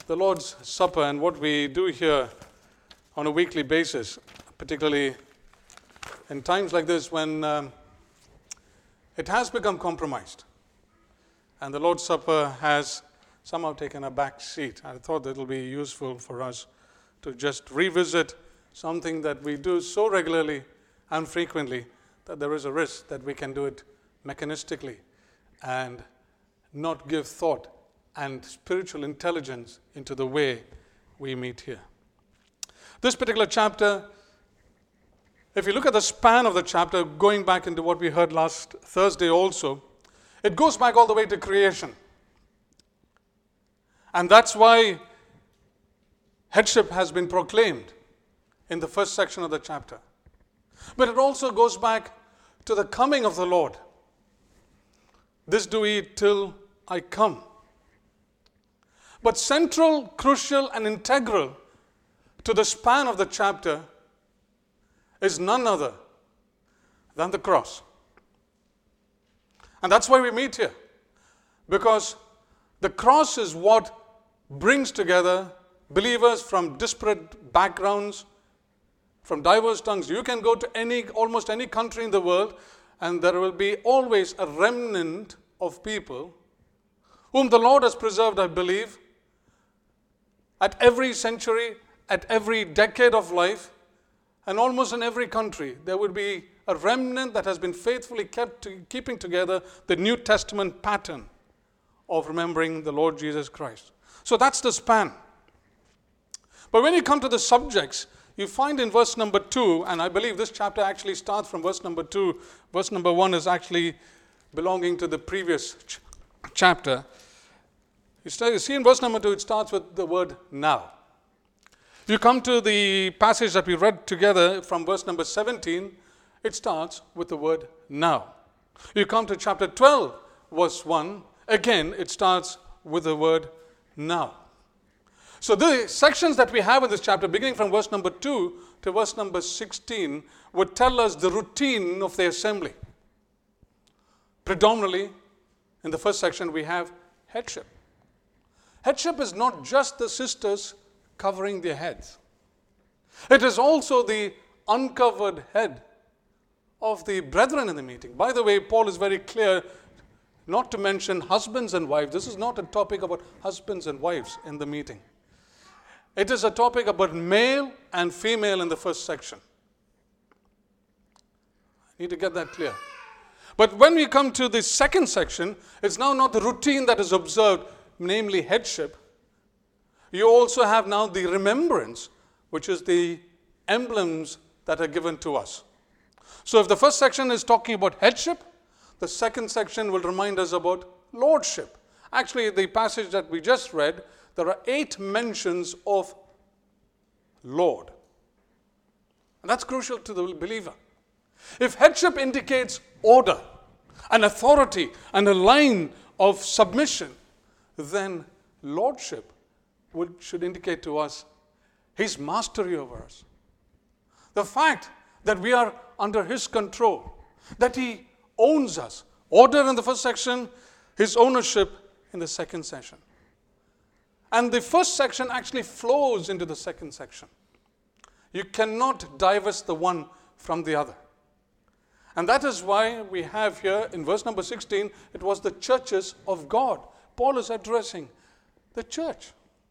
the Lord's Supper and what we do here on a weekly basis, particularly in times like this when it has become compromised and the Lord's Supper has somehow taken a back seat. I thought that it will be useful for us to just revisit something that we do so regularly and frequently that there is a risk that we can do it mechanistically and not give thought and spiritual intelligence into the way we meet here. This particular chapter, if you look at the span of the chapter, going back into what we heard last Thursday also, it goes back all the way to creation. And that's why headship has been proclaimed in the first section of the chapter. But it also goes back to the coming of the Lord. This do ye till I come. But central, crucial, and integral to the span of the chapter is none other than the cross. And that's why we meet here. Because the cross is what brings together believers from disparate backgrounds, from diverse tongues. You can go to almost any country in the world, and there will be always a remnant of people whom the Lord has preserved, I believe, at every century, at every decade of life, and almost in every country. There would be a remnant that has been faithfully keeping together the New Testament pattern of remembering the Lord Jesus Christ. So that's the span. But when you come to the subjects, you find in verse number 2, and I believe this chapter actually starts from verse number 2. Verse number 1 is actually belonging to the previous chapter. You see in verse number 2, it starts with the word now. You come to the passage that we read together from verse number 17, it starts with the word now. You come to chapter 12, verse 1, again it starts with the word now. So the sections that we have in this chapter, beginning from verse number 2 to verse number 16, would tell us the routine of the assembly. Predominantly, in the first section, we have headship. Headship is not just the sisters covering their heads. It is also the uncovered head of the brethren in the meeting. By the way, Paul is very clear not to mention husbands and wives. This is not a topic about husbands and wives in the meeting. It is a topic about male and female in the first section. I need to get that clear. But when we come to the second section, it's now not the routine that is observed, namely headship. You also have now the remembrance, which is the emblems that are given to us. So if the first section is talking about headship, the second section will remind us about lordship. Actually, the passage that we just read, there are 8 mentions of Lord. And that's crucial to the believer. If headship indicates order and authority and a line of submission, then lordship should indicate to us his mastery over us. The fact that we are under his control, that he owns us. Order in the first section, his ownership in the second section. And the first section actually flows into the second section. You cannot divest the one from the other. And that is why we have here in verse number 16, it was the churches of God. Paul is addressing the church.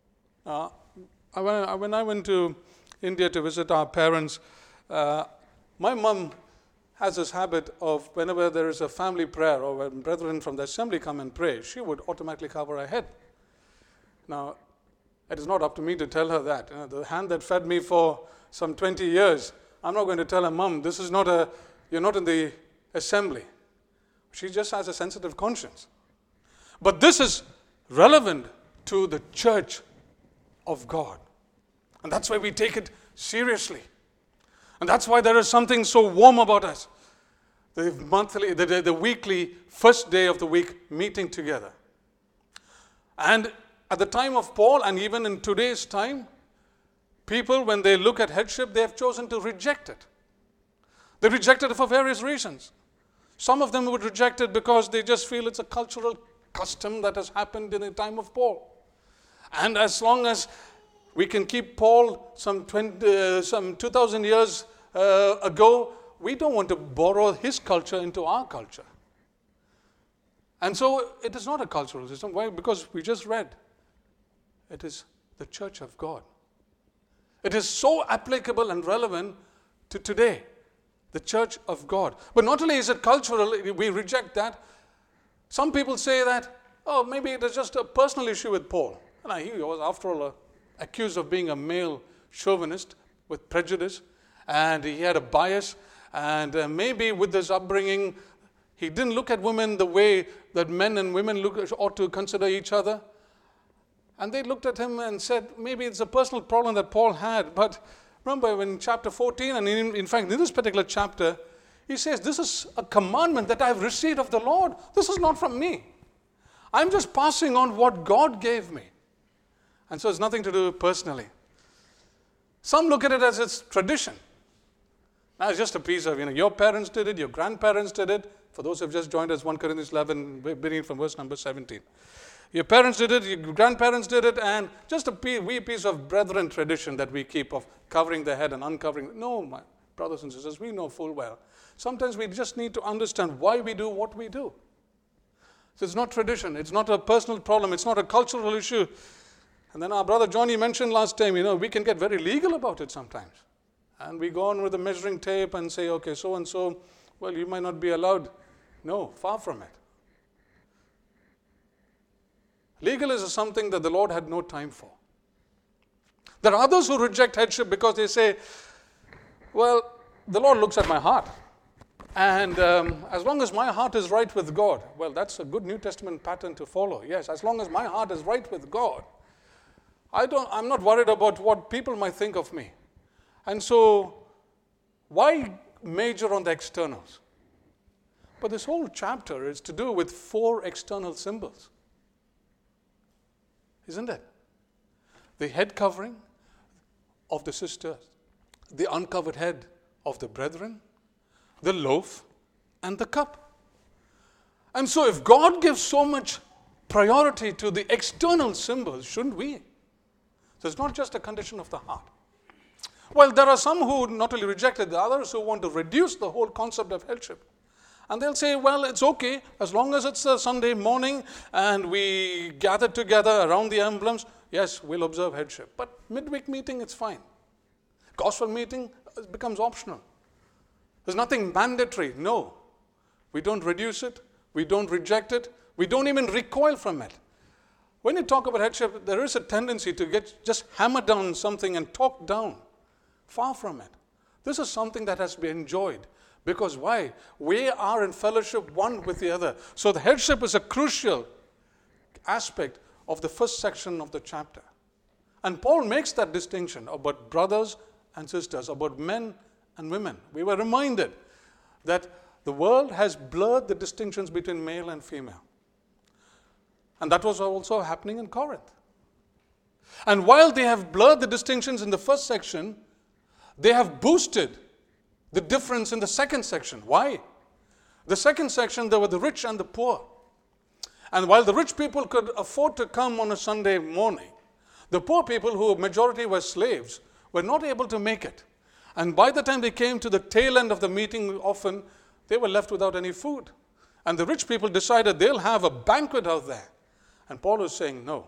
When I went to India to visit our parents, my mom has this habit of whenever there is a family prayer or when brethren from the assembly come and pray, she would automatically cover her head. Now, it is not up to me to tell her that. The hand that fed me for some 20 years, I'm not going to tell her, Mom, this is you're not in the assembly. She just has a sensitive conscience. But this is relevant to the church of God. And that's why we take it seriously. And that's why there is something so warm about us. The weekly, first day of the week meeting together. And at the time of Paul, and even in today's time, people, when they look at headship, they have chosen to reject it. They reject it for various reasons. Some of them would reject it because they just feel it's a cultural custom that has happened in the time of Paul. And as long as we can keep Paul some 2,000 years ago, we don't want to borrow his culture into our culture. And so it is not a cultural system. Why? Because we just read. It is the church of God. It is so applicable and relevant to today. The church of God. But not only is it cultural, we reject that. Some people say that, oh, maybe it is just a personal issue with Paul. And he was, after all, accused of being a male chauvinist with prejudice. And he had a bias. And maybe with his upbringing, he didn't look at women the way that men and women ought to consider each other. And they looked at him and said, maybe it's a personal problem that Paul had. But remember, in chapter 14, and in fact, in this particular chapter, he says, this is a commandment that I've received of the Lord. This is not from me. I'm just passing on what God gave me. And so it's nothing to do personally. Some look at it as it's tradition. Now, it's just a piece of, your parents did it, your grandparents did it. For those who have just joined us, 1 Corinthians 11, beginning from verse number 17. Your parents did it, your grandparents did it, and just a wee piece of brethren tradition that we keep of covering the head and uncovering. No, my brothers and sisters, we know full well. Sometimes we just need to understand why we do what we do. So it's not tradition. It's not a personal problem. It's not a cultural issue. And then our brother Johnny mentioned last time, we can get very legal about it sometimes. And we go on with a measuring tape and say, okay, so and so, well, you might not be allowed. No, far from it. Legalism is something that the Lord had no time for. There are others who reject headship because they say, well, the Lord looks at my heart. And as long as my heart is right with God, well, that's a good New Testament pattern to follow. Yes, as long as my heart is right with God, I'm not worried about what people might think of me. And so, why major on the externals? But this whole chapter is to do with 4 external symbols. Isn't it? The head covering of the sisters, the uncovered head of the brethren, the loaf, and the cup. And so if God gives so much priority to the external symbols, shouldn't we? So it's not just a condition of the heart. Well, there are some who not only reject it, the others who want to reduce the whole concept of headship. And they'll say, well, it's okay, as long as it's a Sunday morning and we gather together around the emblems, yes, we'll observe headship. But midweek meeting, it's fine. Gospel meeting becomes optional. There's nothing mandatory. No. We don't reduce it. We don't reject it. We don't even recoil from it. When you talk about headship, there is a tendency to just hammer down something and talk down. Far from it. This is something that has been enjoyed. Because why? We are in fellowship one with the other. So the headship is a crucial aspect of the first section of the chapter. And Paul makes that distinction about brothers and sisters, about men and women. We were reminded that the world has blurred the distinctions between male and female. And that was also happening in Corinth. And while they have blurred the distinctions in the first section, they have boosted the difference in the second section. Why? The second section, there were the rich and the poor. And while the rich people could afford to come on a Sunday morning, the poor people, who majority were slaves, were not able to make it. And by the time they came to the tail end of the meeting, often they were left without any food. And the rich people decided they'll have a banquet out there. And Paul is saying, no.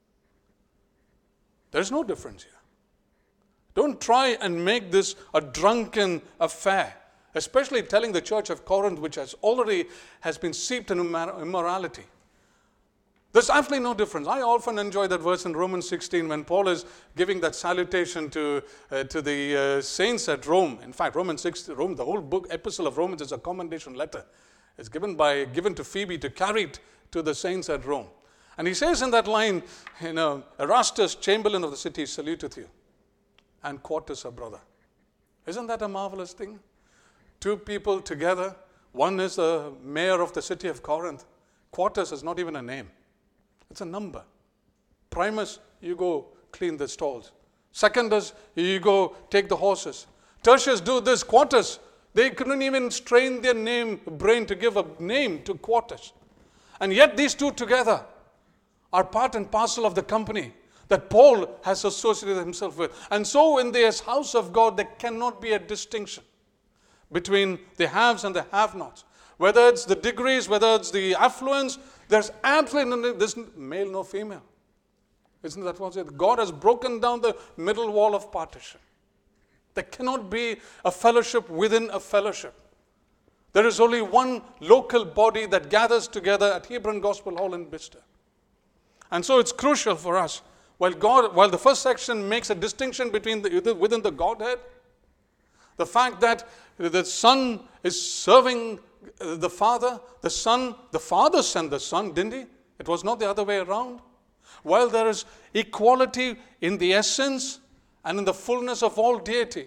There's no difference here. Don't try and make this a drunken affair, especially telling the church of Corinth, which has been seeped in immorality. There's absolutely no difference. I often enjoy that verse in Romans 16 when Paul is giving that salutation to the saints at Rome. In fact, Romans 6, the whole book, epistle of Romans, is a commendation letter. It's given to Phoebe to carry it to the saints at Rome. And he says in that line, Erastus, chamberlain of the city, saluteth you. And Quartus, a brother. Isn't that a marvelous thing? 2 people together. One is the mayor of the city of Corinth. Quartus is not even a name. It's a number. Primus, you go clean the stalls. Secondus, you go take the horses. Tertius, do this. Quartus, they couldn't even strain their brain to give a name to Quartus. And yet these 2 together are part and parcel of the company. that Paul has associated himself with. And so in this house of God, there cannot be a distinction between the haves and the have-nots. Whether it's the degrees, whether it's the affluence, there's absolutely there's male nor female. Isn't that what it is? God has broken down the middle wall of partition. There cannot be a fellowship within a fellowship. There is only one local body that gathers together at Hebron Gospel Hall in Bicester. And so it's crucial for us. While the first section makes a distinction between within the Godhead, the fact that the Son is serving the Father, the Father sent the Son, didn't he? It was not the other way around. While there is equality in the essence and in the fullness of all deity,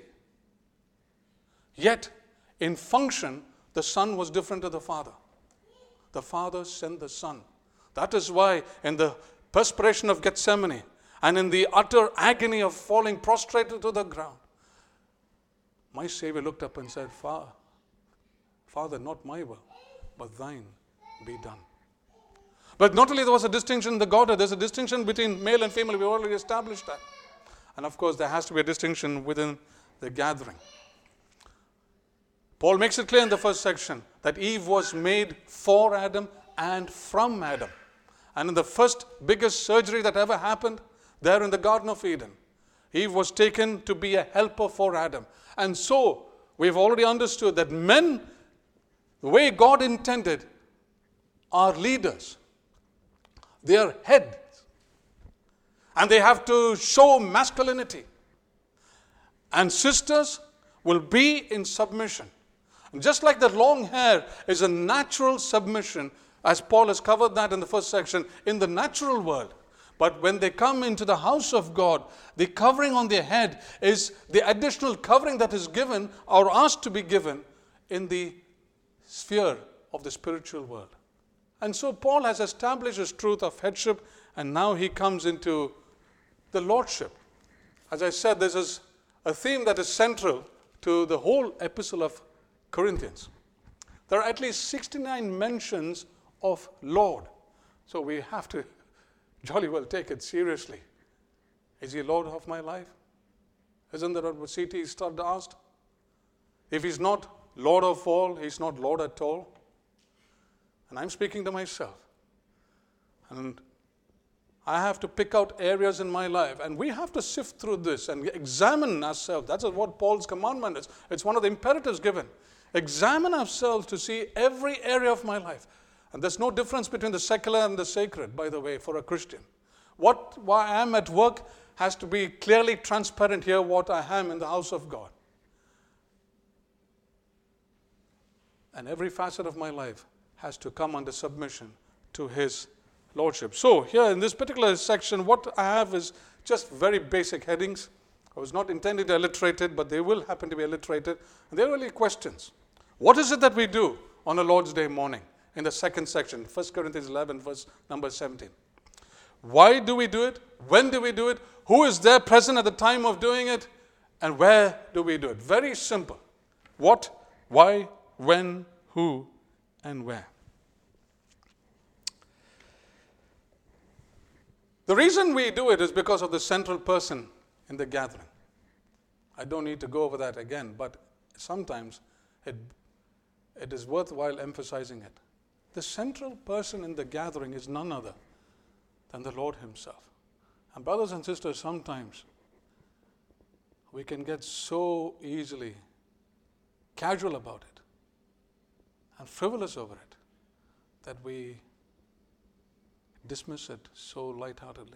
yet in function, the Son was different to the Father. The Father sent the Son. That is why in the perspiration of Gethsemane and in the utter agony of falling prostrate to the ground, my Savior looked up and said, Father, not my will, but thine be done. But not only there was a distinction in the Godhead, there's a distinction between male and female. We've already established that. And of course, there has to be a distinction within the gathering. Paul makes it clear in the first section that Eve was made for Adam and from Adam. And in the first biggest surgery that ever happened, there in the Garden of Eden, Eve was taken to be a helper for Adam. And so, we've already understood that men, the way God intended, are leaders. They are heads. And they have to show masculinity. And sisters will be in submission. And just like the long hair is a natural submission, as Paul has covered that in the first section, in the natural world. But when they come into the house of God, the covering on their head is the additional covering that is given or asked to be given in the sphere of the spiritual world. And so Paul has established his truth of headship, and now he comes into the lordship. As I said, this is a theme that is central to the whole epistle of Corinthians. There are at least 69 mentions of Lord. So we have to jolly well take it seriously. Is he Lord of my life? Isn't that what C.T. Studd asked? If he's not Lord of all, he's not Lord at all. And I'm speaking to myself. And I have to pick out areas in my life. And we have to sift through this and examine ourselves. That's what Paul's commandment is. It's one of the imperatives given. Examine ourselves to see every area of my life. And there's no difference between the secular and the sacred, by the way, for a Christian. What I am at work has to be clearly transparent here, what I am in the house of God. And every facet of my life has to come under submission to his lordship. So here in this particular section, what I have is just very basic headings. I was not intending to alliterate it, but they will happen to be alliterated. And they're really questions. What is it that we do on a Lord's Day morning? In the second section, 1 Corinthians 11, verse number 17. Why do we do it? When do we do it? Who is there present at the time of doing it? And where do we do it? Very simple. What, why, when, who, and where. The reason we do it is because of the central person in the gathering. I don't need to go over that again, but sometimes it is worthwhile emphasizing it. The central person in the gathering is none other than the Lord himself. And brothers and sisters, sometimes we can get so easily casual about it and frivolous over it that we dismiss it so lightheartedly.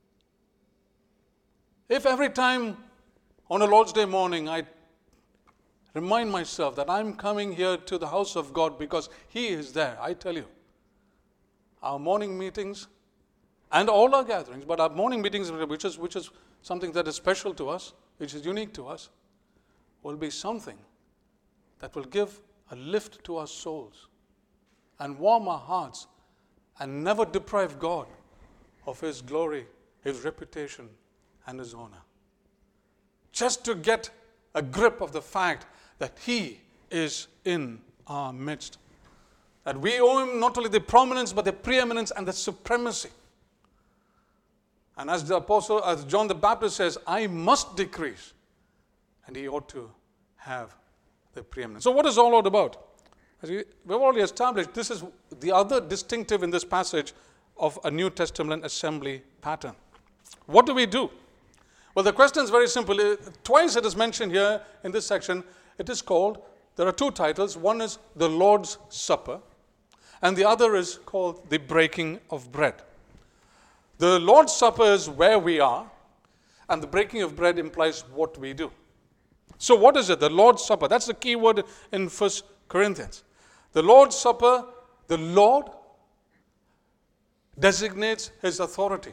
If every time on a Lord's Day morning I remind myself that I'm coming here to the house of God because he is there, I tell you, our morning meetings and all our gatherings, but our morning meetings, which is something that is special to us, which is unique to us, will be something that will give a lift to our souls and warm our hearts and never deprive God of his glory, his reputation, and his honor. Just to get a grip of the fact that he is in our midst. That we owe him not only the prominence, but the preeminence and the supremacy. And as the apostle, as John the Baptist says, I must decrease, and he ought to have the preeminence. So what is all about? As we've already established, this is the other distinctive in this passage of a New Testament assembly pattern. What do we do? Well, the question is very simple. Twice it is mentioned here in this section. It is called, there are two titles. One is the Lord's Supper, and the other is called the breaking of bread. The Lord's Supper is where we are, and the breaking of bread implies what we do. So what is it? The Lord's Supper. That's the key word in 1 Corinthians. The Lord's Supper, the Lord designates his authority.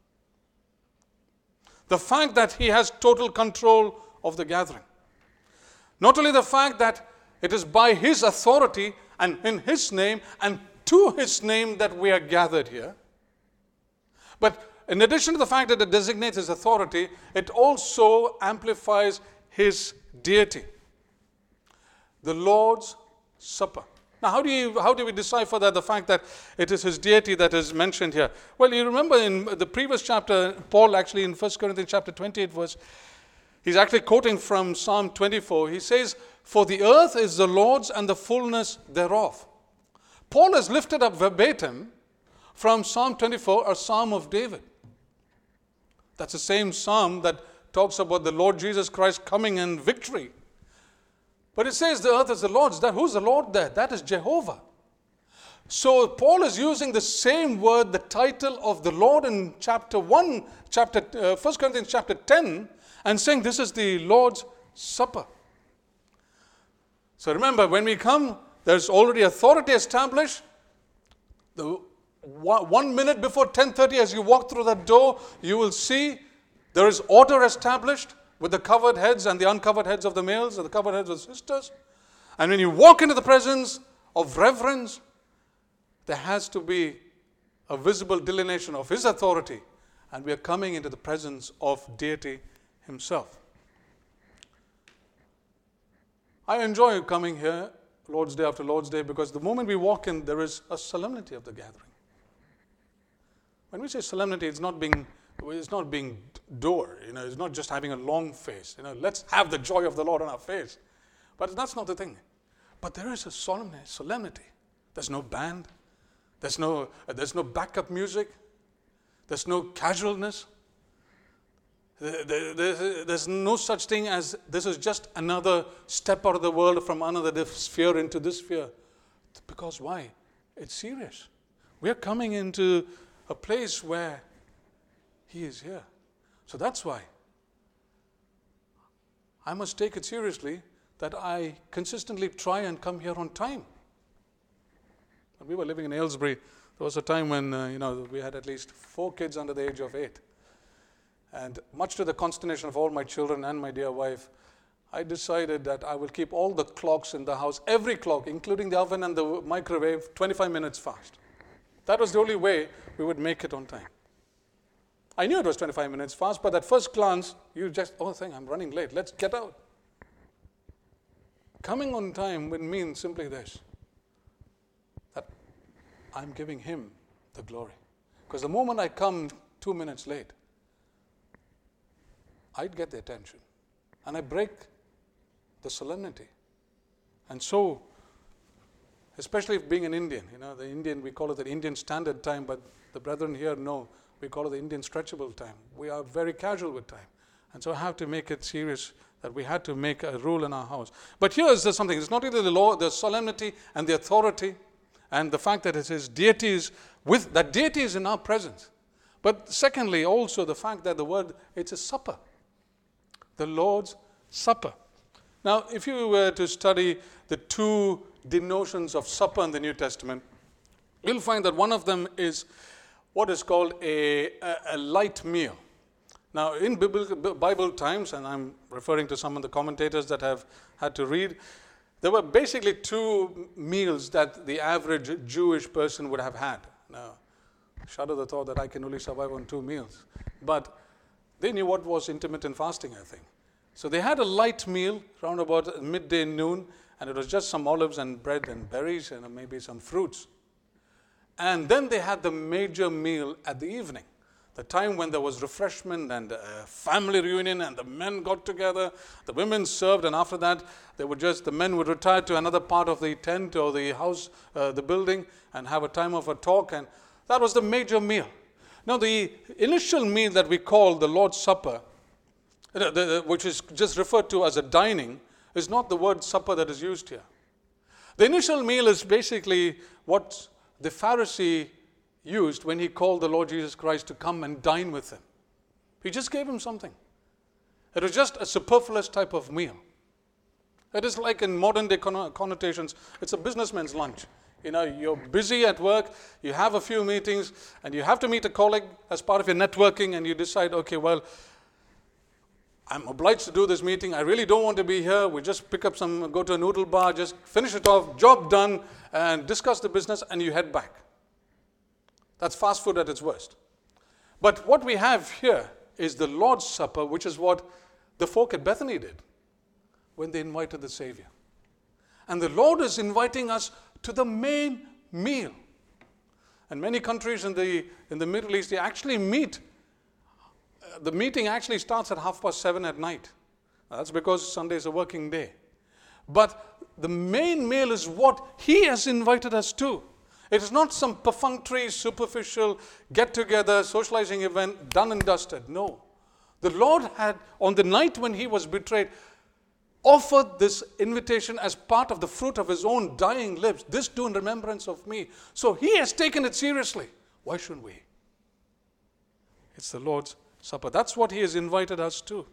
The fact that he has total control of the gathering. Not only the fact that it is by his authority and in his name and to his name that we are gathered here, but in addition to the fact that it designates his authority, it also amplifies his deity. The Lord's Supper. Now, how do we decipher that, the fact that it is his deity that is mentioned here? Well, you remember in the previous chapter, Paul actually in 1 Corinthians chapter 28 verse, he's actually quoting from Psalm 24. He says, for the earth is the Lord's and the fullness thereof. Paul has lifted up verbatim from Psalm 24, a Psalm of David. That's the same psalm that talks about the Lord Jesus Christ coming in victory. But it says the earth is the Lord's. Who's the Lord there? That is Jehovah. So Paul is using the same word, the title of the Lord in chapter 1, 1 Corinthians chapter 10, and saying this is the Lord's Supper. So remember, when we come, there's already authority established. The 1 minute before 10:30, as you walk through that door, you will see there is order established with the covered heads and the uncovered heads of the males and the covered heads of the sisters. And when you walk into the presence of reverence, there has to be a visible delineation of his authority, and we are coming into the presence of deity himself. I enjoy coming here Lord's Day after Lord's Day because the moment we walk in, there is a solemnity of the gathering. When we say solemnity, it's not being dour, it's not just having a long face. Let's have the joy of the Lord on our face. But that's not the thing. But there is a solemnity. There's no band. There's no backup music. There's no casualness. There's no such thing as this is just another step out of the world from another sphere into this sphere. Because why? It's serious. We're coming into a place where he is here. So that's why I must take it seriously that I consistently try and come here on time. When we were living in Aylesbury, there was a time when we had at least 4 kids under the age of 8. And much to the consternation of all my children and my dear wife, I decided that I will keep all the clocks in the house, every clock, including the oven and the microwave, 25 minutes fast. That was the only way we would make it on time. I knew it was 25 minutes fast, but at first glance, you just, I'm running late. Let's get out. Coming on time would mean simply this, that I'm giving him the glory. Because the moment I come 2 minutes late, I'd get the attention. And I break the solemnity. And so, especially being an Indian, the Indian, we call it the Indian Standard Time, but the brethren here know we call it the Indian Stretchable Time. We are very casual with time. And so I have to make it serious that we had to make a rule in our house. But here is something. It's not only the law, the solemnity and the authority and the fact that it is deities, that deity is in our presence. But secondly, also the fact that the word, it's a supper. The Lord's Supper. Now, if you were to study the 2 denotions of supper in the New Testament, you'll find that one of them is what is called a light meal. Now, in Bible times, and I'm referring to some of the commentators that have had to read, there were basically 2 meals that the average Jewish person would have had. Now, shudder the thought that I can only survive on 2 meals. But they knew what was intermittent fasting, I think. So they had a light meal around about midday, noon, and it was just some olives and bread and berries and maybe some fruits. And then they had the major meal at the evening. The time when there was refreshment and family reunion and the men got together, the women served, and after that the men would retire to another part of the tent or the house, the building, and have a time of a talk, and that was the major meal. Now the initial meal that we call the Lord's Supper, which is just referred to as a dining, is not the word supper that is used here. The initial meal is basically what the Pharisee used when he called the Lord Jesus Christ to come and dine with him. He just gave him something. It was just a superfluous type of meal. It is like in modern day connotations, it's a businessman's lunch. You're busy at work, you have a few meetings, and you have to meet a colleague as part of your networking, and you decide, okay, well, I'm obliged to do this meeting. I really don't want to be here. We just pick up go to a noodle bar, just finish it off, job done, and discuss the business, and you head back. That's fast food at its worst. But what we have here is the Lord's Supper, which is what the folk at Bethany did when they invited the Savior. And the Lord is inviting us to the main meal. And many countries in the Middle East, they actually meet. The meeting actually starts at 7:30 at night. That's because Sunday is a working day. But the main meal is what He has invited us to. It is not some perfunctory, superficial, get-together, socializing event, done and dusted. No. The Lord had, on the night when He was betrayed, offered this invitation as part of the fruit of His own dying lips. This do in remembrance of me. So He has taken it seriously. Why shouldn't we? It's the Lord's Supper. That's what He has invited us to.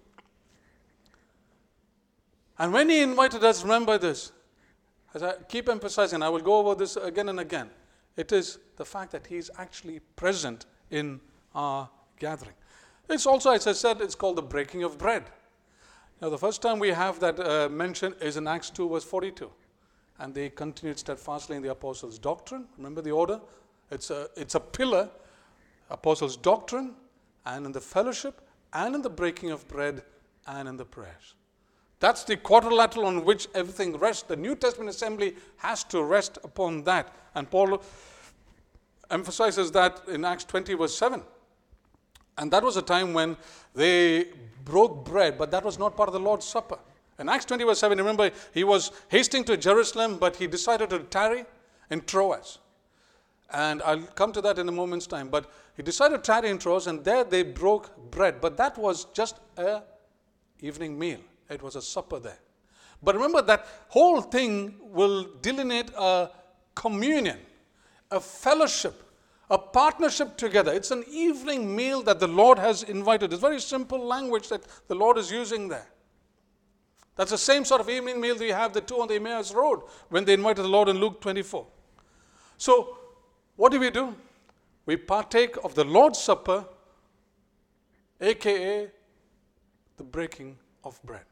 And when He invited us, remember this. As I keep emphasizing, I will go over this again and again. It is the fact that He is actually present in our gathering. It's also, as I said, it's called the breaking of bread. Now, the first time we have that mention is in Acts 2, verse 42. And they continued steadfastly in the apostles' doctrine. Remember the order? It's a pillar, apostles' doctrine, and in the fellowship, and in the breaking of bread, and in the prayers. That's the quadrilateral on which everything rests. The New Testament assembly has to rest upon that. And Paul emphasizes that in Acts 20, verse 7. And that was a time when they broke bread, but that was not part of the Lord's Supper. In Acts 20, verse 7, remember, he was hasting to Jerusalem, but he decided to tarry in Troas. And I'll come to that in a moment's time. But he decided to tarry in Troas, and there they broke bread. But that was just an evening meal. It was a supper there. But remember, that whole thing will delineate a communion, a fellowship, a partnership together. It's an evening meal that the Lord has invited. It's very simple language that the Lord is using there. That's the same sort of evening meal that you have the two on the Emmaus Road when they invited the Lord in Luke 24. So, what do? We partake of the Lord's Supper, aka the breaking of bread.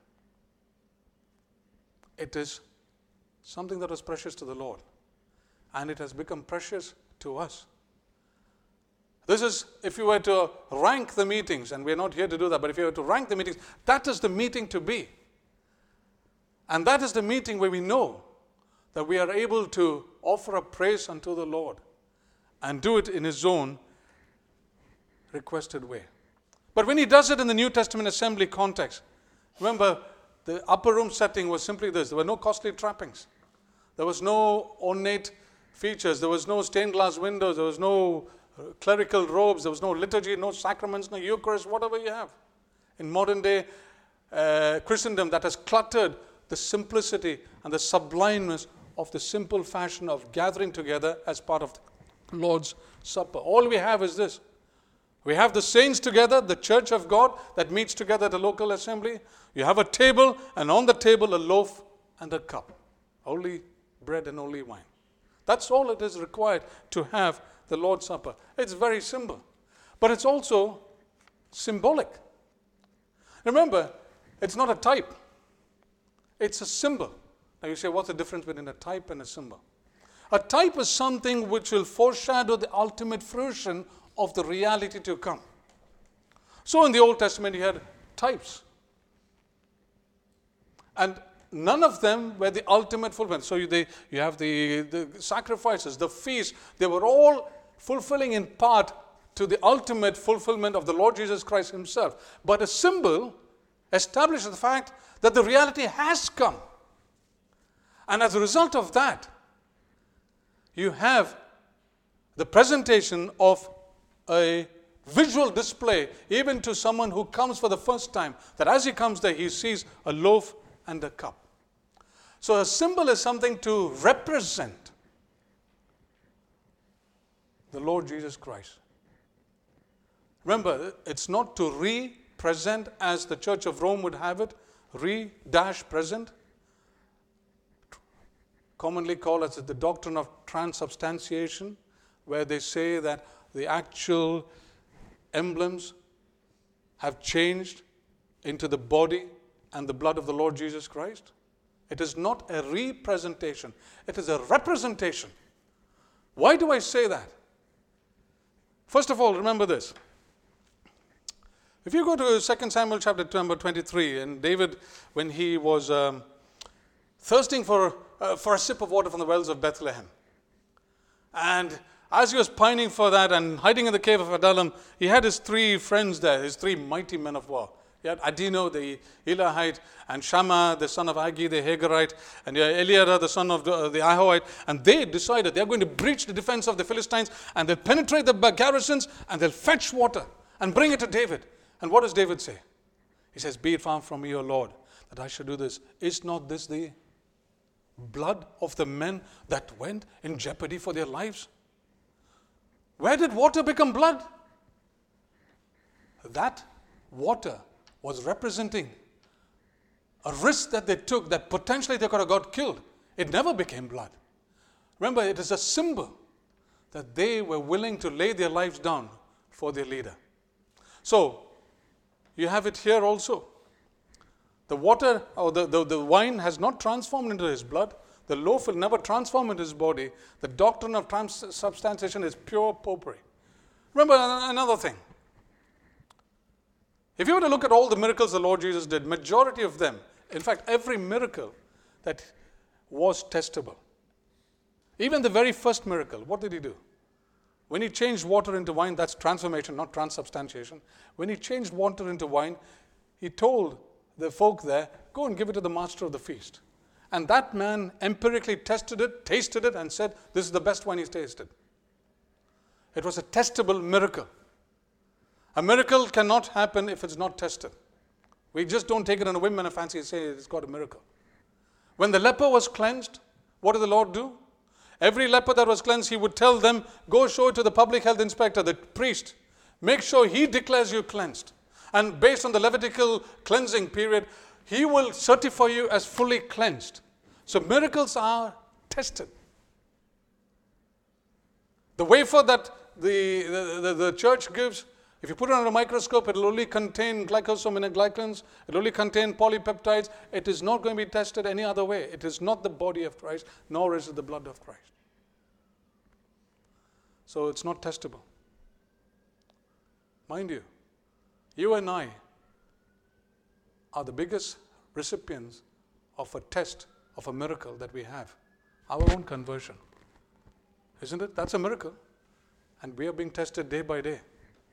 It is something that was precious to the Lord, and it has become precious to us. This is, if you were to rank the meetings, and we're not here to do that, but if you were to rank the meetings, that is the meeting to be. And that is the meeting where we know that we are able to offer up praise unto the Lord and do it in His own requested way. But when He does it in the New Testament assembly context, remember, the upper room setting was simply this. There were no costly trappings. There was no ornate features. There was no stained glass windows. There was no clerical robes. There was no liturgy, no sacraments, no Eucharist, whatever you have. In modern day Christendom, that has cluttered the simplicity and the sublimeness of the simple fashion of gathering together as part of the Lord's Supper. All we have is this. We have the saints together, the church of God that meets together at a local assembly. You have a table, and on the table a loaf and a cup. Only bread and only wine. That's all it is required to have the Lord's Supper. It's very simple. But it's also symbolic. Remember, it's not a type. It's a symbol. Now you say, what's the difference between a type and a symbol? A type is something which will foreshadow the ultimate fruition of the reality to come. So in the Old Testament you had types. And none of them were the ultimate fulfillment. So you have the sacrifices, the feasts. They were all fulfilling in part to the ultimate fulfillment of the Lord Jesus Christ himself. But a symbol establishes the fact that the reality has come. And as a result of that, you have the presentation of a visual display, even to someone who comes for the first time, that as he comes there, he sees a loaf and a cup. So a symbol is something to represent the Lord Jesus Christ. Remember, it's not to re-present as the Church of Rome would have it, re-present, commonly called as the doctrine of transubstantiation, where they say that the actual emblems have changed into the body and the blood of the Lord Jesus Christ. It is not a representation. It is a representation. Why do I say that? First of all, remember this. If you go to 2 Samuel chapter number 23, and David, when he was thirsting for a sip of water from the wells of Bethlehem, and as he was pining for that and hiding in the cave of Adullam, he had his three friends there, his three mighty men of war. He had Adino, the Elahite, and Shammah, the son of Agi, the Hagarite, and Eliada, the son of the Ahoite. And they decided they're going to breach the defense of the Philistines, and they'll penetrate the garrisons, and they'll fetch water and bring it to David. And what does David say? He says, "Be it far from me, O Lord, that I should do this. Is not this the blood of the men that went in jeopardy for their lives?" Where did water become blood? That water was representing a risk that they took that potentially they could have got killed. It never became blood. Remember, it is a symbol that they were willing to lay their lives down for their leader. So, you have it here also. The water or the wine has not transformed into his blood. The loaf will never transform into his body. The doctrine of transubstantiation is pure popery. Remember another thing. If you were to look at all the miracles the Lord Jesus did, majority of them, in fact, every miracle that was testable. Even the very first miracle, what did he do? When he changed water into wine, that's transformation, not transubstantiation. When he changed water into wine, he told the folk there, "Go and give it to the master of the feast." And that man empirically tested it, tasted it, and said, "This is the best wine he's tasted." It was a testable miracle. A miracle cannot happen if it's not tested. We just don't take it on a whim and a fancy and say it's got a miracle. When the leper was cleansed, what did the Lord do? Every leper that was cleansed, he would tell them, "Go show it to the public health inspector, the priest. Make sure he declares you cleansed. And based on the Levitical cleansing period, he will certify you as fully cleansed." So miracles are tested. The wafer that the church gives, if you put it under a microscope, it will only contain glycosaminoglycans, it will only contain polypeptides. It is not going to be tested any other way. It is not the body of Christ, nor is it the blood of Christ. So it's not testable. Mind you, you and I are the biggest recipients of a test of a miracle that we have. Our own conversion. Isn't it? That's a miracle. And we are being tested day by day.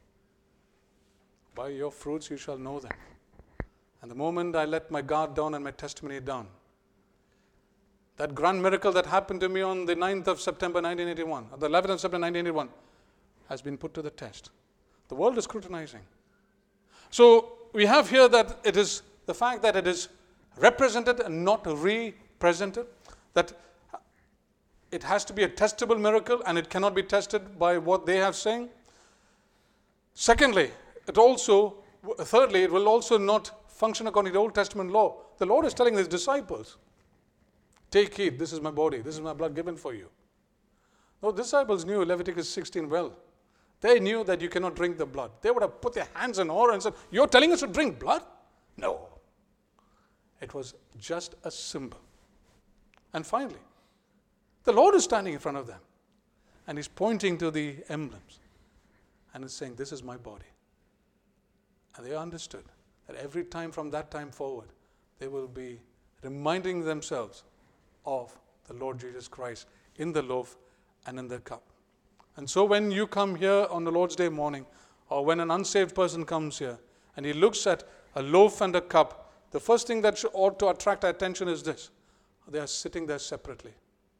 By your fruits you shall know them. And the moment I let my guard down and my testimony down, that grand miracle that happened to me on the 9th of September 1981, or the 11th of September 1981, has been put to the test. The world is scrutinizing. So we have here that it is the fact that it is represented and not represented, that it has to be a testable miracle and it cannot be tested by what they have saying. Secondly, thirdly, it will also not function according to the Old Testament law. The Lord is telling his disciples, "Take heed, this is my body, this is my blood given for you." The disciples knew Leviticus 16 well. They knew that you cannot drink the blood. They would have put their hands in horror and said, "You're telling us to drink blood?" No. It was just a symbol. And finally, the Lord is standing in front of them and he's pointing to the emblems and is saying, "This is my body." And they understood that every time from that time forward, they will be reminding themselves of the Lord Jesus Christ in the loaf and in the cup. And so when you come here on the Lord's Day morning, or when an unsaved person comes here, and he looks at a loaf and a cup, the first thing that ought to attract our attention is this: they are sitting there separately.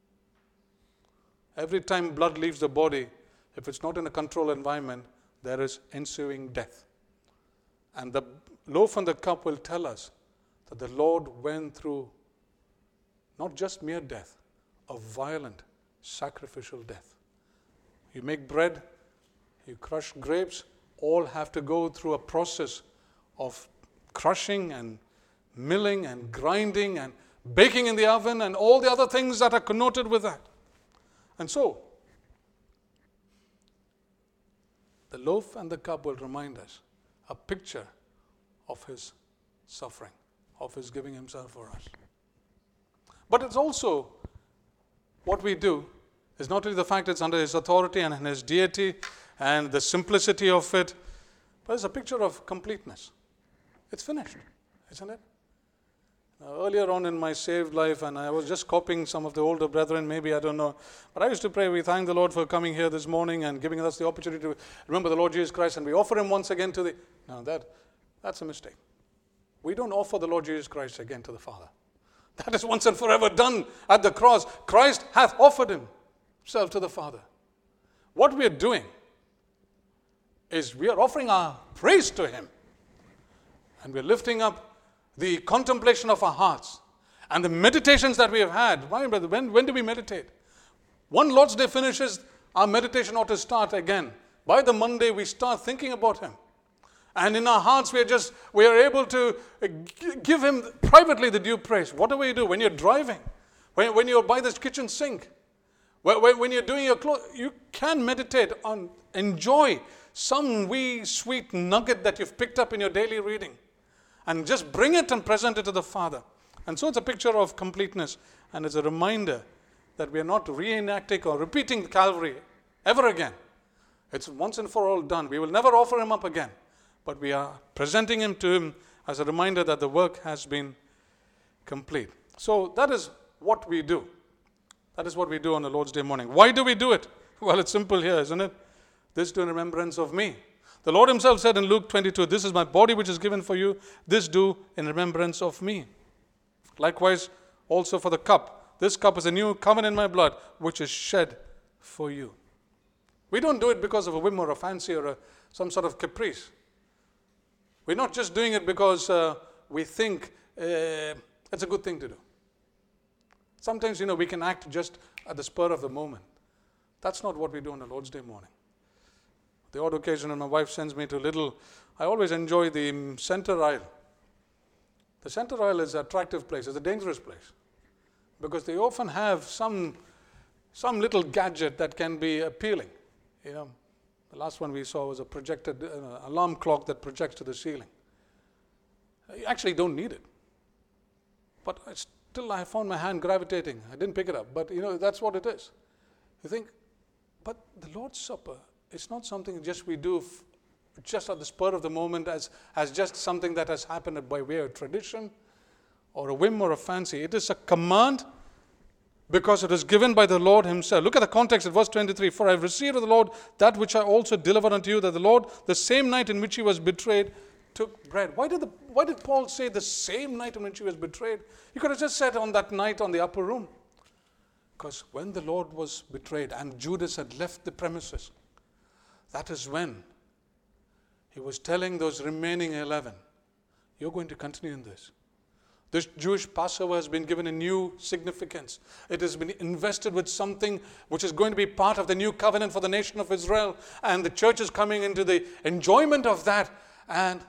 Every time blood leaves the body, if it's not in a controlled environment, there is ensuing death. And the loaf and the cup will tell us that the Lord went through not just mere death, a violent, sacrificial death. You make bread, you crush grapes, all have to go through a process of crushing and milling and grinding and baking in the oven and all the other things that are connoted with that. And so, the loaf and the cup will remind us a picture of his suffering, of his giving himself for us. But it's also what we do is not only the fact it's under his authority and his deity and the simplicity of it, but it's a picture of completeness. It's finished, isn't it? Now, earlier on in my saved life, and I was just copying some of the older brethren, maybe, I don't know, but I used to pray, we thank the Lord for coming here this morning and giving us the opportunity to remember the Lord Jesus Christ, and we offer him once again to the... Now that's a mistake. We don't offer the Lord Jesus Christ again to the Father. That is once and forever done at the cross. Christ hath offered himself to the Father. What we are doing is we are offering our praise to him, and we're lifting up the contemplation of our hearts and the meditations that we have had. Why, brother? When do we meditate? One Lord's Day finishes, our meditation ought to start again. By the Monday, we start thinking about him. And in our hearts, we are able to give him privately the due praise. Whatever you do, when you're driving, when you're by the kitchen sink, when you're doing your clothes, you can meditate on, enjoy some wee sweet nugget that you've picked up in your daily reading. And just bring it and present it to the Father. And so it's a picture of completeness. And it's a reminder that we are not reenacting or repeating Calvary ever again. It's once and for all done. We will never offer him up again. But we are presenting him to him as a reminder that the work has been complete. So that is what we do. That is what we do on the Lord's Day morning. Why do we do it? Well, it's simple here, isn't it? This do in remembrance of me. The Lord himself said in Luke 22, this is my body which is given for you. This do in remembrance of me. Likewise, also for the cup. This cup is a new covenant in my blood, which is shed for you. We don't do it because of a whim or a fancy or some sort of caprice. We're not just doing it because we think it's a good thing to do. Sometimes, we can act just at the spur of the moment. That's not what we do on the Lord's Day morning. The odd occasion when my wife sends me to I always enjoy the center aisle. The center aisle is an attractive place. It's a dangerous place because they often have some little gadget that can be appealing. The last one we saw was a projected alarm clock that projects to the ceiling. You actually don't need it. But I found my hand gravitating. I didn't pick it up. But, that's what it is. You think, but the Lord's Supper, it's not something just we do just at the spur of the moment as just something that has happened by way of tradition or a whim or a fancy. It is a command because it is given by the Lord himself. Look at the context of verse 23. For I have received of the Lord that which I also delivered unto you, that the Lord, the same night in which he was betrayed, took bread. Why did Paul say the same night in which he was betrayed? He could have just said on that night on the upper room. Because when the Lord was betrayed and Judas had left the premises, that is when he was telling those remaining 11, you're going to continue in this. This Jewish Passover has been given a new significance. It has been invested with something which is going to be part of the new covenant for the nation of Israel. And the church is coming into the enjoyment of that. And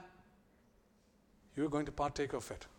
you're going to partake of it.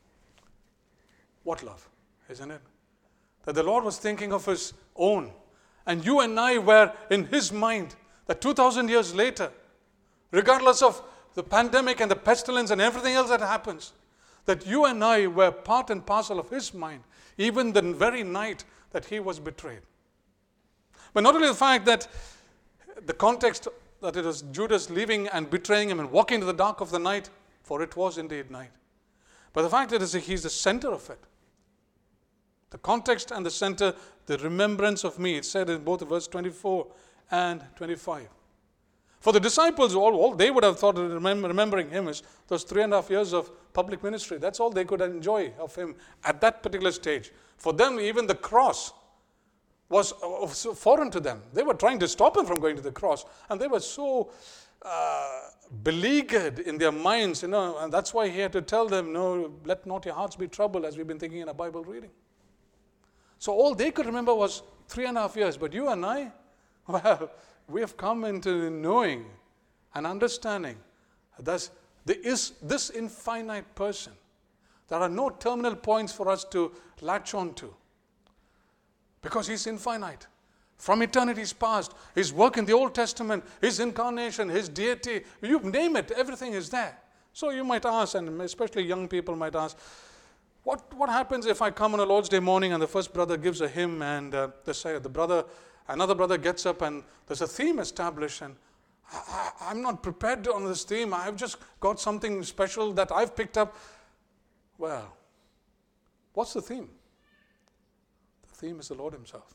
What love, isn't it? That the Lord was thinking of his own. And you and I were in his mind. That 2,000 years later, regardless of the pandemic and the pestilence and everything else that happens, that you and I were part and parcel of his mind, even the very night that he was betrayed. But not only the fact that the context that it was Judas leaving and betraying him and walking into the dark of the night, for it was indeed night, but the fact that he's the center of it. The context and the center, the remembrance of me. It said in both verse 24 and 25. For the disciples, all they would have thought of remembering him is those 3.5 years of public ministry. That's all they could enjoy of him at that particular stage. For them, even the cross was so foreign to them. They were trying to stop him from going to the cross, and they were so beleaguered in their minds, and that's why he had to tell them, no, let not your hearts be troubled, as we've been thinking in our Bible reading. So all they could remember was 3.5 years. But you and I, well, we have come into knowing and understanding that there is this infinite person. There are no terminal points for us to latch on to, because he's infinite. From eternity's past, his work in the Old Testament, his incarnation, his deity, you name it, everything is there. So you might ask, and especially young people might ask, what happens if I come on a Lord's Day morning and the first brother gives a hymn, and another brother gets up and there's a theme established, and I'm not prepared on this theme. I've just got something special that I've picked up. Well, what's the theme? The theme is the Lord himself.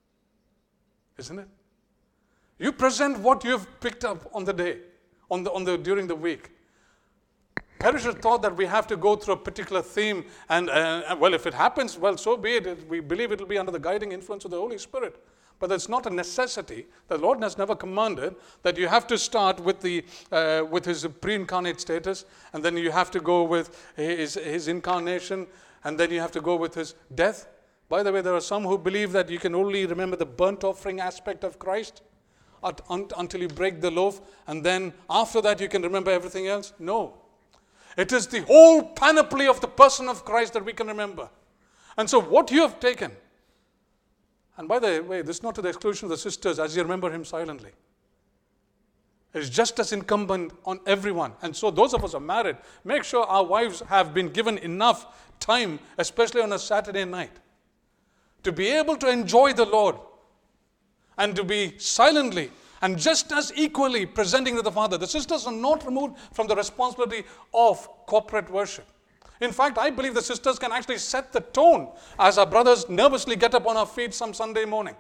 Isn't it? You present what you have picked up on the day, during the week. Perisher thought that we have to go through a particular theme, and well, if it happens, well, so be it. We believe it will be under the guiding influence of the Holy Spirit. But that's not a necessity. The Lord has never commanded that you have to start with his pre-incarnate status, and then you have to go with his incarnation, and then you have to go with his death. By the way, there are some who believe that you can only remember the burnt offering aspect of Christ until you break the loaf, and then after that you can remember everything else. No. It is the whole panoply of the person of Christ that we can remember. And so what you have taken, and by the way, this is not to the exclusion of the sisters, as you remember him silently. It is just as incumbent on everyone. And so those of us who are married, make sure our wives have been given enough time, especially on a Saturday night, to be able to enjoy the Lord and to be silently and just as equally presenting to the Father. The sisters are not removed from the responsibility of corporate worship. In fact, I believe the sisters can actually set the tone as our brothers nervously get up on our feet some Sunday morning.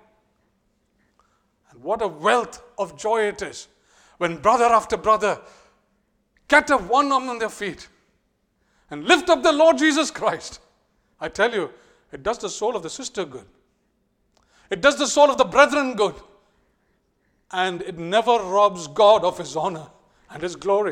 And what a wealth of joy it is when brother after brother get up one arm on their feet and lift up the Lord Jesus Christ. I tell you, it does the soul of the sister good. It does the soul of the brethren good. And it never robs God of his honor and his glory.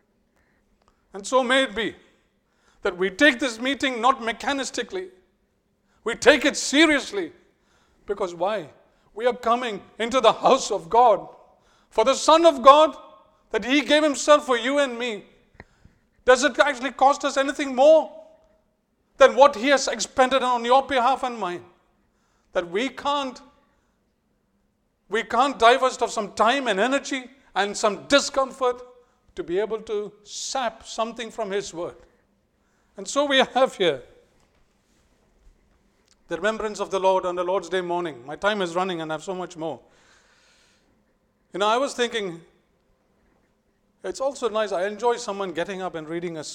And so may it be that we take this meeting not mechanistically. We take it seriously. Because why? We are coming into the house of God. For the Son of God, that he gave himself for you and me. Does it actually cost us anything more than what he has expended on your behalf and mine? That we can't divest of some time and energy and some discomfort to be able to sap something from his word. And so we have here the remembrance of the Lord on the Lord's Day morning. My time is running and I have so much more. I was thinking, it's also nice. I enjoy someone getting up and reading a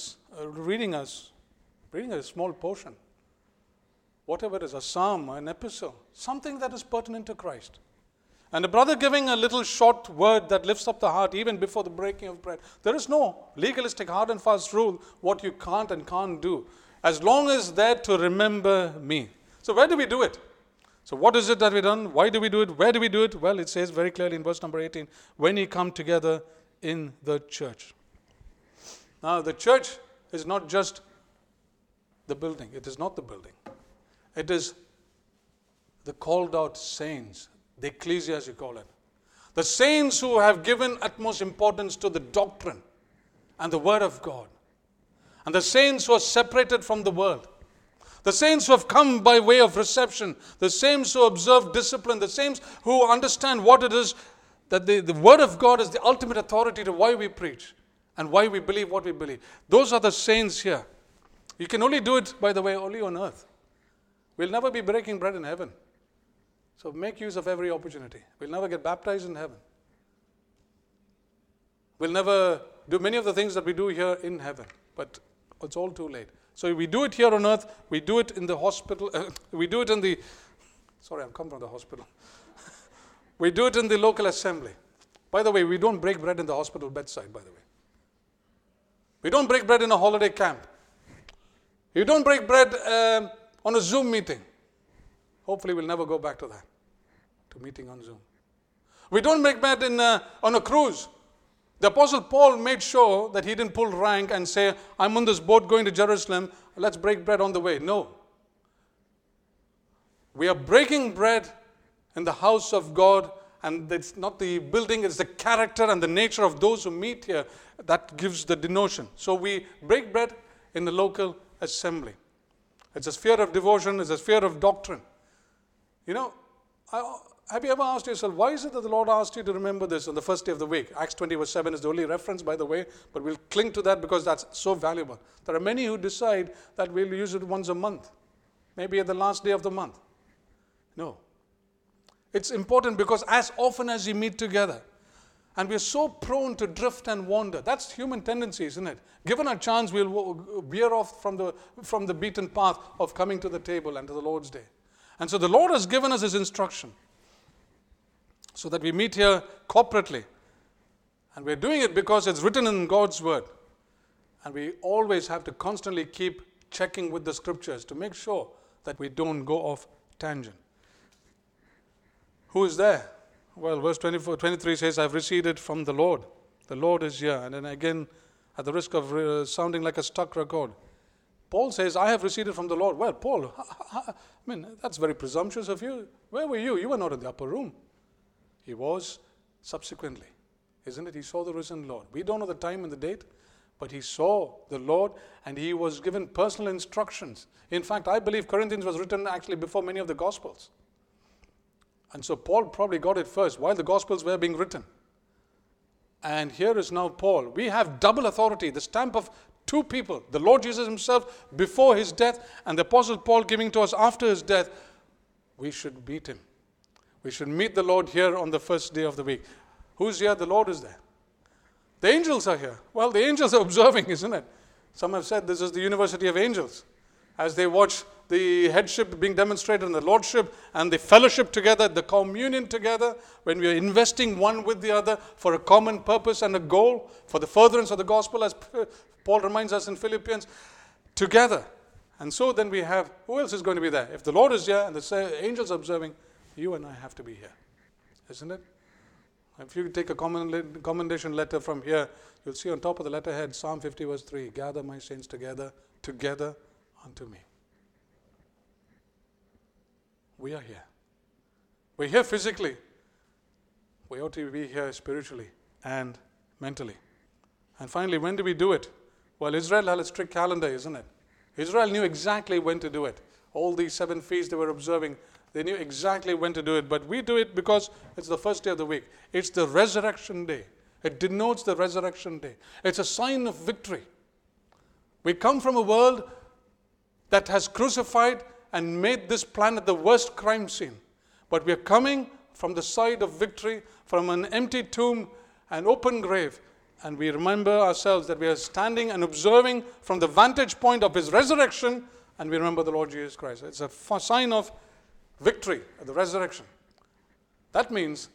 small portion. Whatever it is, a psalm, an epistle, something that is pertinent to Christ. And a brother giving a little short word that lifts up the heart even before the breaking of bread. There is no legalistic hard and fast rule what you can't and can't do, as long as there to remember me. So where do we do it? So what is it that we've done? Why do we do it? Where do we do it? Well, it says very clearly in verse number 18, when ye come together in the church. Now, the church is not just the building. It is not the building. It is the called out saints, the ecclesia as you call it. The saints who have given utmost importance to the doctrine and the word of God. And the saints who are separated from the world. The saints who have come by way of reception. The saints who observe discipline. The saints who understand what it is that the word of God is the ultimate authority to why we preach and why we believe what we believe. Those are the saints here. You can only do it, by the way, only on earth. We'll never be breaking bread in heaven. So make use of every opportunity. We'll never get baptized in heaven. We'll never do many of the things that we do here in heaven. But it's all too late. So we do it here on earth. We do it in the hospital. We do it in the... Sorry, I've come from the hospital. We do it in the local assembly. By the way, we don't break bread in the hospital bedside, by the way. We don't break bread in a holiday camp. You don't break bread on a Zoom meeting. Hopefully we'll never go back to that, to meeting on Zoom. We don't break bread on a cruise. The Apostle Paul made sure that he didn't pull rank and say, I'm on this boat going to Jerusalem, let's break bread on the way. No. We are breaking bread in the house of God, and it's not the building, it's the character and the nature of those who meet here that gives the denotion. So we break bread in the local assembly. It's a sphere of devotion, it's a sphere of doctrine. You know, have you ever asked yourself, why is it that the Lord asked you to remember this on the first day of the week? Acts 20 verse 7 is the only reference, by the way, but we'll cling to that because that's so valuable. There are many who decide that we'll use it once a month, maybe at the last day of the month. No. It's important because as often as you meet together, and we're so prone to drift and wander. That's human tendency, isn't it? Given a chance, we'll veer off from the beaten path of coming to the table and to the Lord's day. And so the Lord has given us His instruction so that we meet here corporately. And we're doing it because it's written in God's Word. And we always have to constantly keep checking with the Scriptures to make sure that we don't go off tangent. Who is there? Well, verse 23 says, I've received it from the Lord. The Lord is here. And then again, at the risk of sounding like a stuck record, Paul says, I have received it from the Lord. Well, Paul, I mean, that's very presumptuous of you. Where were you? You were not in the upper room. He was subsequently, isn't it? He saw the risen Lord. We don't know the time and the date, but he saw the Lord and he was given personal instructions. In fact, I believe Corinthians was written actually before many of the Gospels. And so Paul probably got it first while the Gospels were being written. And here is now Paul. We have double authority, the stamp of two people, the Lord Jesus himself before his death and the Apostle Paul giving to us after his death. We should meet him. We should meet the Lord here on the first day of the week. Who's here? The Lord is there. The angels are here. Well, the angels are observing, isn't it? Some have said this is the University of Angels. As they watch the headship being demonstrated and the lordship and the fellowship together, the communion together, when we are investing one with the other for a common purpose and a goal, for the furtherance of the gospel, as Paul reminds us in Philippians, together. And so then we have, who else is going to be there? If the Lord is here and the angels are observing, you and I have to be here, isn't it? If you take a commendation letter from here, you'll see on top of the letterhead, Psalm 50 verse 3, gather my saints together unto me. We are here. We're here physically. We ought to be here spiritually and mentally. And finally, when do we do it? Well, Israel had a strict calendar, isn't it? Israel knew exactly when to do it. All these 7 feasts they were observing, they knew exactly when to do it. But we do it because it's the first day of the week. It's the resurrection day. It denotes the resurrection day. It's a sign of victory. We come from a world that has crucified and made this planet the worst crime scene. But we are coming from the side of victory, from an empty tomb, an open grave. And we remember ourselves that we are standing and observing from the vantage point of his resurrection, and we remember the Lord Jesus Christ. It's a sign of victory at the resurrection. That means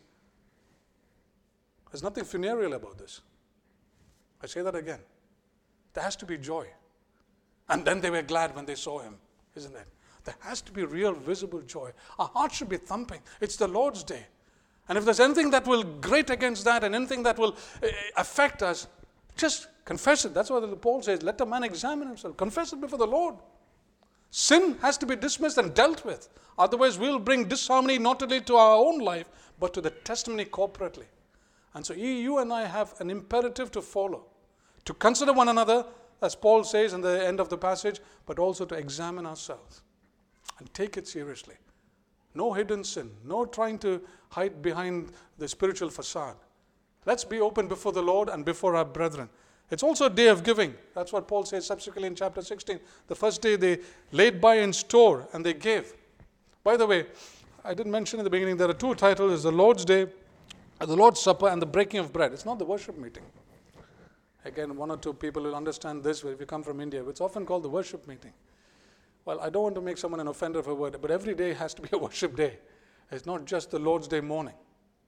there's nothing funereal about this. I say that again. There has to be joy. And then they were glad when they saw him, isn't it? There has to be real visible joy. Our heart should be thumping. It's the Lord's day. And if there's anything that will grate against that and anything that will affect us, just confess it. That's what Paul says. Let a man examine himself. Confess it before the Lord. Sin has to be dismissed and dealt with. Otherwise, we'll bring disharmony not only to our own life, but to the testimony corporately. And so you and I have an imperative to follow, to consider one another, as Paul says in the end of the passage, but also to examine ourselves and take it seriously. No hidden sin, no trying to hide behind the spiritual facade. Let's be open before the Lord and before our brethren. It's also a day of giving. That's what Paul says subsequently in chapter 16. The first day they laid by in store and they gave. By the way, I didn't mention in the beginning, there are 2 titles. There's the Lord's Day, the Lord's Supper, and the breaking of bread. It's not the worship meeting. Again, 1 or 2 people will understand this if you come from India. It's often called the worship meeting. Well, I don't want to make someone an offender of a word, but every day has to be a worship day. It's not just the Lord's Day morning.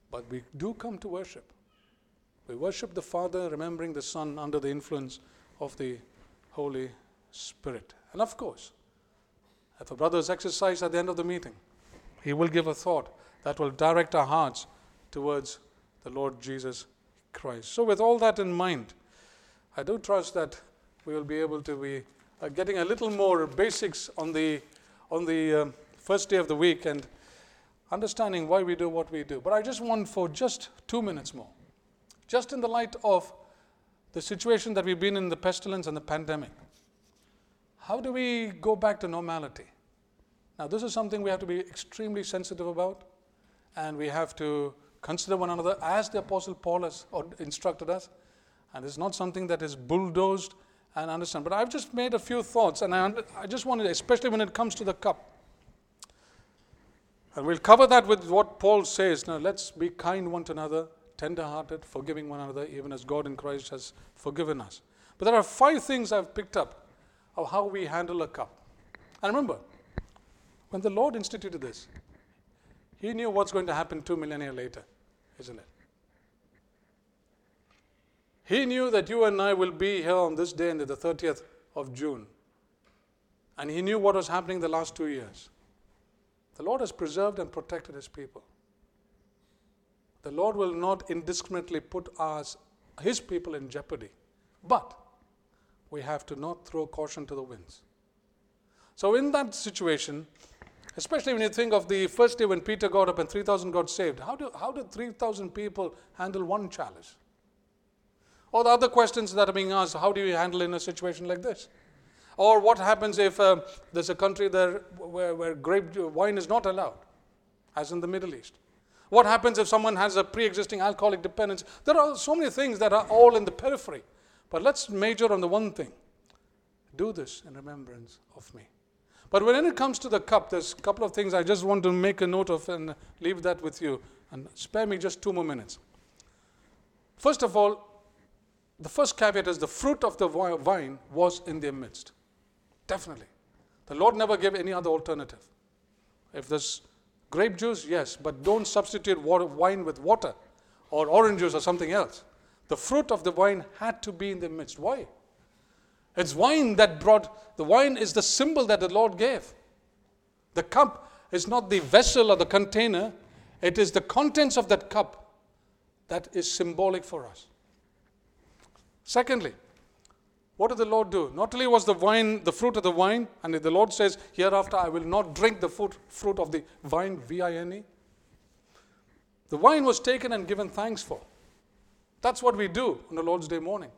But we do come to worship. We worship the Father, remembering the Son under the influence of the Holy Spirit. And of course, if a brother is exercised at the end of the meeting, he will give a thought that will direct our hearts towards the Lord Jesus Christ. So with all that in mind, I do trust that we will be able to be getting a little more basics on the first day of the week and understanding why we do what we do. But I just want for just 2 minutes more, just in the light of the situation that we've been in, the pestilence and the pandemic. How do we go back to normality? Now, this is something we have to be extremely sensitive about, and we have to consider one another as the Apostle Paul has instructed us. And it's not something that is bulldozed and understand. But I've just made a few thoughts, and I just wanted, especially when it comes to the cup. And we'll cover that with what Paul says. Now, let's be kind one to another, tender-hearted, forgiving one another, even as God in Christ has forgiven us. But there are 5 things I've picked up of how we handle a cup. And remember, when the Lord instituted this, He knew what's going to happen 2 millennia later, isn't it? He knew that you and I will be here on this day, on the 30th of June. And He knew what was happening the last 2 years. The Lord has preserved and protected His people. The Lord will not indiscriminately put His people in jeopardy. But we have to not throw caution to the winds. So in that situation, especially when you think of the first day when Peter got up and 3,000 got saved, how did 3,000 people handle one chalice? Or the other questions that are being asked, how do you handle in a situation like this? Or what happens if there's a country there where grape wine is not allowed, as in the Middle East? What happens if someone has a pre-existing alcoholic dependence? There are so many things that are all in the periphery. But let's major on the one thing. Do this in remembrance of me. But when it comes to the cup, there's a couple of things I just want to make a note of and leave that with you. And spare me just 2 more minutes. First of all, the first caveat is the fruit of the vine was in their midst. Definitely. The Lord never gave any other alternative. If there's grape juice, yes, but don't substitute wine with water or orange juice or something else. The fruit of the vine had to be in their midst. Why? It's wine that brought, the wine is the symbol that the Lord gave. The cup is not the vessel or the container, it is the contents of that cup that is symbolic for us. Secondly, what did the Lord do? Not only was the wine, the fruit of the vine, and the Lord says, hereafter I will not drink the fruit of the vine, V-I-N-E. The wine was taken and given thanks for. That's what we do on the Lord's Day morning.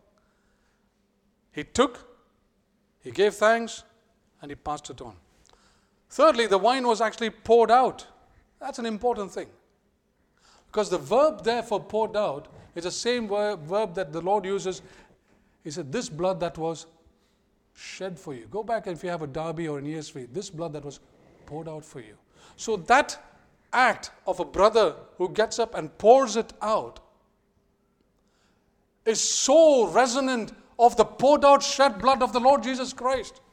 He took, He gave thanks, and He passed it on. Thirdly, the wine was actually poured out. That's an important thing. Because the verb there for poured out is the same verb that the Lord uses. He said, this blood that was shed for you. Go back and if you have a Darby or an ESV, this blood that was poured out for you. So that act of a brother who gets up and pours it out is so resonant of the poured out shed blood of the Lord Jesus Christ.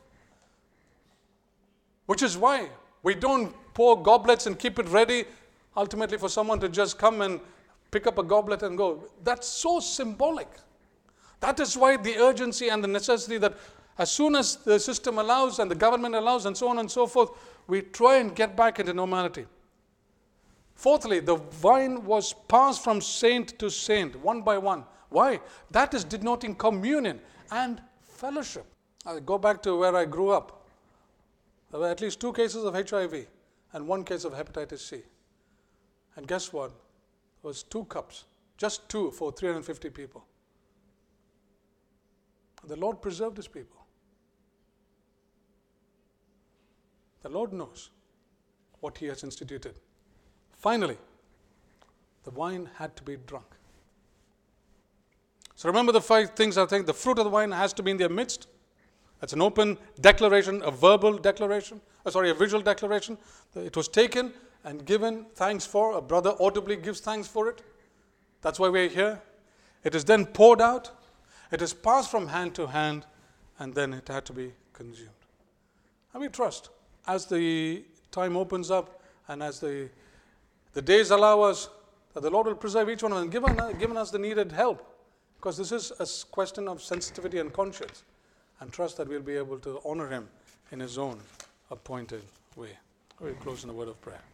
Which is why we don't pour goblets and keep it ready ultimately for someone to just come and pick up a goblet and go. That's so symbolic. That is why the urgency and the necessity that as soon as the system allows and the government allows and so on and so forth, we try and get back into normality. Fourthly, the wine was passed from saint to saint, one by one. Why? That is denoting communion and fellowship. I go back to where I grew up. There were at least 2 cases of HIV and 1 case of hepatitis C. And guess what? There was 2 cups, just 2 for 350 people. The Lord preserved His people. The Lord knows what He has instituted. Finally, the wine had to be drunk. So remember the 5 things I think. The fruit of the wine has to be in their midst. That's an open declaration, a verbal declaration, a visual declaration. It was taken and given thanks for. A brother audibly gives thanks for it. That's why we're here. It is then poured out. It is passed from hand to hand, and then it had to be consumed. And we trust, as the time opens up and as the days allow us, that the Lord will preserve each one of them, given us the needed help. Because this is a question of sensitivity and conscience. And trust that we'll be able to honor Him in His own appointed way. We'll close in a word of prayer.